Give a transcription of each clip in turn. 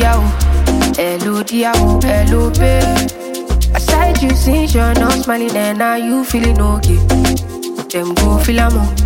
Diao, hello Diao, hello babe. Aside you since you're not smiling, then now you feeling okay. Them go feel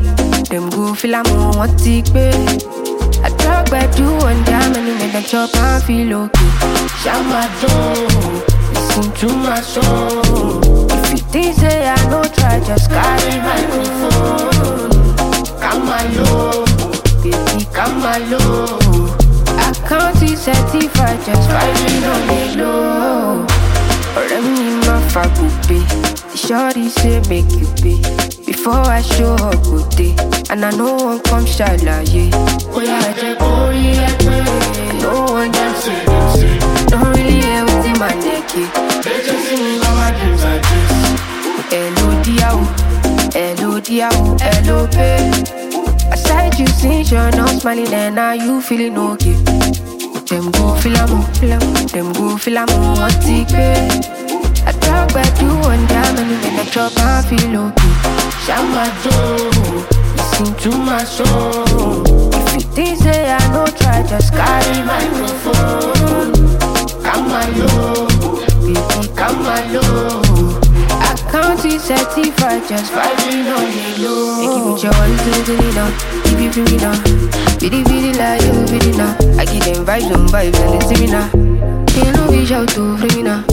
what take pay. I talk about you one time and you make them chop and feel okay. Shout my door, listen to my song. If you think say I no try, just carry my phone. Come alone, baby, come alone. I can't see certified, just vibing on the low. Let me my fagu pay. The shorty say make you pay. Before I show up good day. And I know one come shy like yeah. Oh yeah, I take no one dance it. Don't really hear what's in my neck. They just see me on my dreams like this. Hello Diao, hello Diao, hello babe. Aside you since you're not smiling, then now you feeling okay. Them go feel them go feel what take pay. I talk about you one time and you make me chop and feel okay. Shout my door, listen to my song. If you think say I no try, just carry my microphone. Come alone, baby, come alone. I can't see certified, just vibing on the low. Make you put your hands to me now, keep you free now. Bidi like you bidi now. I give them vibes and they see me now. Can't no reach out to free now.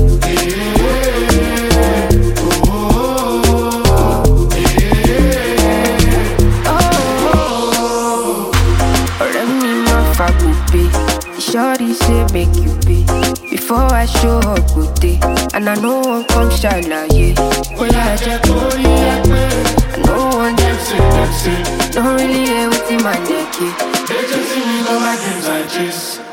Shorty say make you pay. Before I show up good day. And I know one come shine like yeah. Oh yeah, I check I know one dance it. Don't really hear what's in my neck, yeah. They just see me on my dreams like this.